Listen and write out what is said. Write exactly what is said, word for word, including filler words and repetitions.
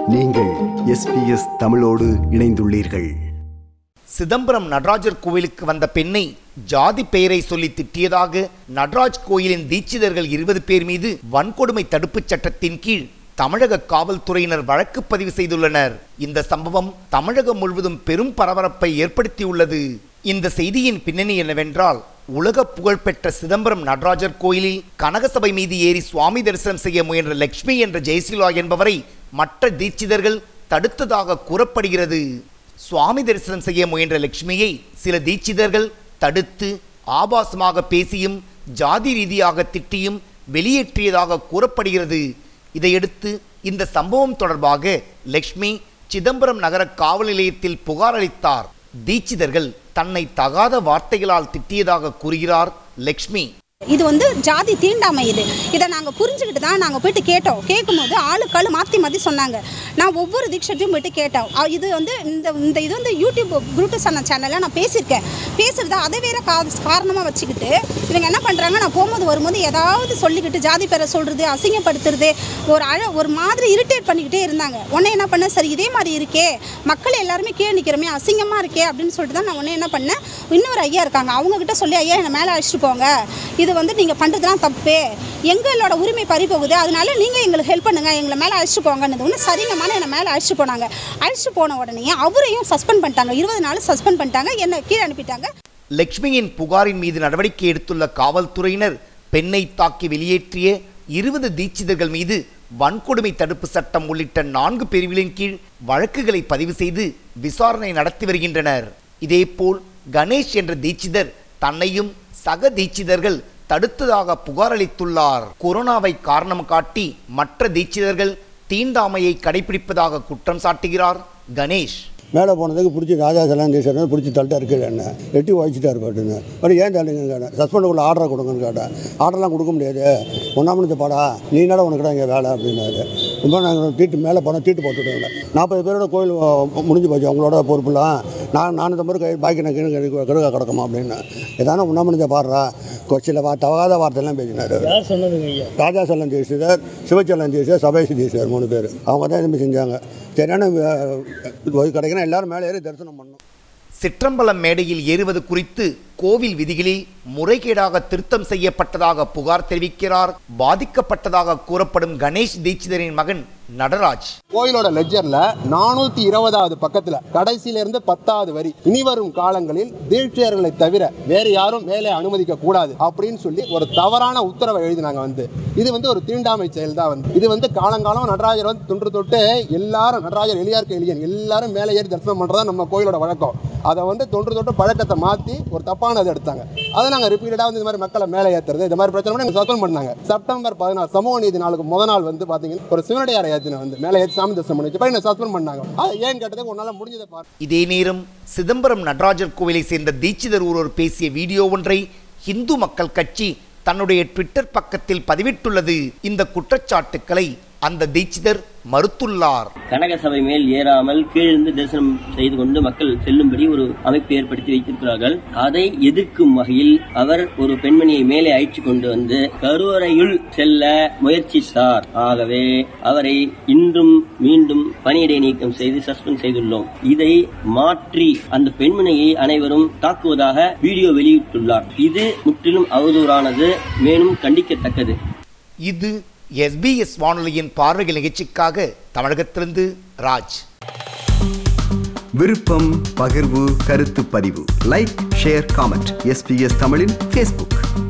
நீங்கள் S B S தமிழோடு இணைந்துள்ளீர்கள். சிதம்பரம் நடராஜர் கோயிலுக்கு வந்த பெண்ணை ஜாதி பெயரை சொல்லி திட்டியதாக நடராஜ் கோயிலின் தீட்சிதர்கள் இருபது பேர் மீது வன்கொடுமை தடுப்புச் சட்டத்தின் கீழ் தமிழக காவல்துறையினர் வழக்கு பதிவு செய்துள்ளனர். இந்த சம்பவம் தமிழகம் முழுவதும் பெரும் பரபரப்பை ஏற்படுத்தியுள்ளது. இந்த செய்தியின் பின்னணி என்னவென்றால், உலக புகழ்பெற்ற சிதம்பரம் நடராஜர் கோயிலில் கனகசபை மீது ஏறி சுவாமி தரிசனம் செய்ய முயன்ற லட்சுமி என்ற ஜெயசிலா என்பவரை மற்ற தீட்சிதர்கள் தடுத்ததாக கூறப்படுகிறது. சுவாமி தரிசனம் செய்ய முயன்ற லட்சுமியை சில தீட்சிதர்கள் தடுத்து ஆபாசமாக பேசியும் ஜாதி ரீதியாக திட்டியும் வெளியேற்றியதாக கூறப்படுகிறது. இதையடுத்து இந்த சம்பவம் தொடர்பாக லட்சுமி சிதம்பரம் நகர காவல் நிலையத்தில் புகார் அளித்தார். தீட்சிதர்கள் தன்னை தகாத வார்த்தைகளால் திட்டியதாக கூறுகிறார் லட்சுமி. இது வந்து ஜாதி தீண்டாமை. இது இதை நாங்கள் புரிஞ்சுக்கிட்டு தான் நாங்கள் போயிட்டு கேட்டோம். கேட்கும்போது ஆளுக்காள் மாற்றி மாற்றி சொன்னாங்க. நான் ஒவ்வொரு தீட்சத்தையும் போயிட்டு கேட்டோம். இது வந்து இந்த இந்த இது வந்து யூடியூப் குருட்டு அண்ணா சேனலில் நான் பேசியிருக்கேன். பேசுகிறத அதை வேற கா காரணமாக வச்சுக்கிட்டு இவங்க என்ன பண்ணுறாங்க, நான் போகும்போது வரும்போது ஏதாவது சொல்லிக்கிட்டு ஜாதி பேரை சொல்கிறது, அசிங்கப்படுத்துறது, ஒரு அழ ஒரு மாதிரி இரிட்டேட் பண்ணிக்கிட்டே இருந்தாங்க. உடனே என்ன பண்ணேன், சரி இதே மாதிரி இருக்கே, மக்கள் எல்லாருமே கீழே நிற்கிறோமே, அசிங்கமாக இருக்கே அப்படின்னு சொல்லிட்டு தான் நான் உடனே என்ன பண்ணேன், இன்னொரு ஐயா இருக்காங்க, அவங்கக்கிட்ட சொல்லி ஐயா என்னை மேலே அழைச்சிட்டு போங்க, இது வந்து நீங்கள் பண்ணுறதுலாம் தப்பு, எங்களோட உரிமை பறி போகுது, அதனால நீங்கள் எங்களுக்கு ஹெல்ப் பண்ணுங்கள், எங்களை மேலே அழைச்சிட்டு போங்கன்னு ஒன்று சரிங்கமான என்னை மேலே அழைச்சிட்டு போனாங்க. அழைச்சிட்டு போன உடனே அவரையும் சஸ்பெண்ட் பண்ணிட்டாங்க. இருபது நாள் சஸ்பெண்ட் பண்ணிட்டாங்க, என்னை கீழே அனுப்பிட்டாங்க. லட்சுமியின் புகாரின் மீது நடவடிக்கை எடுத்துள்ள காவல்துறையினர் பெண்ணை தாக்கி வெளியேற்றிய இருபது தீட்சிதர்கள் மீது வன்கொடுமை தடுப்பு சட்டம் உள்ளிட்ட நான்கு பிரிவுகளின் கீழ் வழக்குகளை பதிவு செய்து விசாரணை நடத்தி வருகின்றனர். இதேபோல் கணேஷ் என்ற தீட்சிதர் தன்னையும் சக தீட்சிதர்கள் தடுத்ததாக புகார் அளித்துள்ளார். கொரோனாவை காரணம் காட்டி மற்ற தீட்சிதர்கள் தீண்டாமையை கடைபிடிப்பதாக குற்றம் சாட்டுகிறார் கணேஷ். மேலே போனதுக்கு பிடிச்சி ராஜா செல்லாம் தீசர் பிடிச்சி தள்ளிட்டா இருக்குது, என்ன எட்டி வாய்ச்சிட்டாரு பாட்டுன்னு. பட் ஏன் தள்ளுங்கன்னு கேட்டேன். சஸ்பெண்ட் உள்ள ஆர்டரை கொடுங்கன்னு கேட்டேன். ஆர்டர்லாம் கொடுக்க முடியாது, ஒன்றாமது பாடா நீ என்னடா உனக்குடா இங்கே வேலை அப்படின்னாரு. ரொம்ப நாங்கள் தீட்டு மேலே போனால் தீட்டு போட்டுவிட்டோம். நாற்பது பேரோட கோயில் முடிஞ்சு போச்சு, அவங்களோட பொறுப்புலாம் நான் நானூற்றி ஐம்பது கை பாக்கி நான் கீழே கருகா கிடக்குமா அப்படின்னு. ஏதான உண்ணாமணிச்ச பாடுறா சில வா தவகாத வார்த்தையெல்லாம் பேசினார். ராஜா செல்லம் தீட்சிதர், சிவச்செல்லம் தீட்சிதர், சபேஷ் தீட்சிதர் மூணு பேர் அவங்க தான் எதுவுமே செஞ்சாங்க. சரியான கிடைக்கணும், எல்லாரும் மேலே ஏறி தரிசனம் பண்ணணும். சிற்றம்பலம் மேடையில் ஏறுவது குறித்து கோவில் விதிகளில் முறைகேடாக திருத்தம் செய்யப்பட்டதாக புகார் தெரிவிக்கிறார் பாதிக்கப்பட்டதாக கூறப்படும் கணேஷ் தீட்சிதரின் மகன் நடராஜ். கோயிலோட லெட்ஜர்ல நானூத்தி இருபதாவது பக்கத்துல கடைசியில இருந்து பத்தாவது வரி, இனி வரும் காலங்களில் தீட்சிதர்களை தவிர வேறு யாரும் மேலே அனுமதிக்க கூடாது அப்படின்னு சொல்லி ஒரு தவறான உத்தரவை எழுதினாங்க. வந்து இது வந்து ஒரு தீண்டாமை செயல் தான். வந்து இது வந்து காலங்காலம் நடராஜர் வந்து தொன்று தொட்டு எல்லாரும் நடராஜர் எளியாருக்கு எளியன் எல்லாரும் மேலே ஏறி தரிசனம் பண்றதா நம்ம கோயிலோட வழக்கம். அதை வந்து தொன்று தொட்டு பழக்கத்தை மாற்றி ஒரு தப்பானதை எடுத்தாங்க. அதை நாங்கள் ரிப்பீட்டடாக வந்து இந்த மாதிரி மக்களை மேலே ஏற்றுறது, இந்த மாதிரி பிரச்சனை சஸ்பெண்ட் பண்ணாங்க. செப்டம்பர் பதினாறு சமூக நீதி நாளுக்கு முதல் நாள் வந்து பார்த்தீங்கன்னா ஒரு சிவனடியாரை ஏற்றின வந்து மேலே ஏற்றி சாமி தரிசனம் பண்ணி வச்சு சஸ்பெண்ட் பண்ணாங்க. அது ஏன்னு கேட்டதுக்கு ஒரு நாள் முடிஞ்சதை பாரு. இதே நேரம் சிதம்பரம் நடராஜர் கோவிலை சேர்ந்த தீட்சிதர் ஒருவர் பேசிய வீடியோ ஒன்றை இந்து மக்கள் கட்சி தன்னுடைய ட்விட்டர் பக்கத்தில் பதிவிட்டுள்ளது. இந்த குற்றச்சாட்டுக்களை அந்த தீட்சிதர் மறுத்துள்ளார். கனகசபை மேல் ஏறாமல் கீழிருந்து தரிசனம் செய்து கொண்டு மக்கள் செல்லும்படி ஒரு அமைப்பு ஏற்படுத்தி வைத்திருக்கிறார்கள். அதை எதிர்க்கும் வகையில் அவர் ஒரு பெண்மணியை மேலே அழைத்து கொண்டு வந்து கருவறையுள் செல்ல முயற்சித்தார். ஆகவே அவரை இன்றும் மீண்டும் பணியிடை நீக்கம் செய்து சஸ்பெண்ட் செய்துள்ளோம். இதை மாற்றி அந்த பெண்மணியை அனைவரும் தாக்குவதாக வீடியோ வெளியிட்டுள்ளார். இது முற்றிலும் அவதூறானது, மேலும் கண்டிக்கத்தக்கது. இது எஸ் பி எஸ் வானொலியின் பார்வைகள் நிகழ்ச்சிக்காக தமிழகத்திலிருந்து ராஜ். விருப்பம், பகிர்வு, கருத்து பதிவு, like, share, comment. S B S தமிழின் ஃபேஸ்புக்.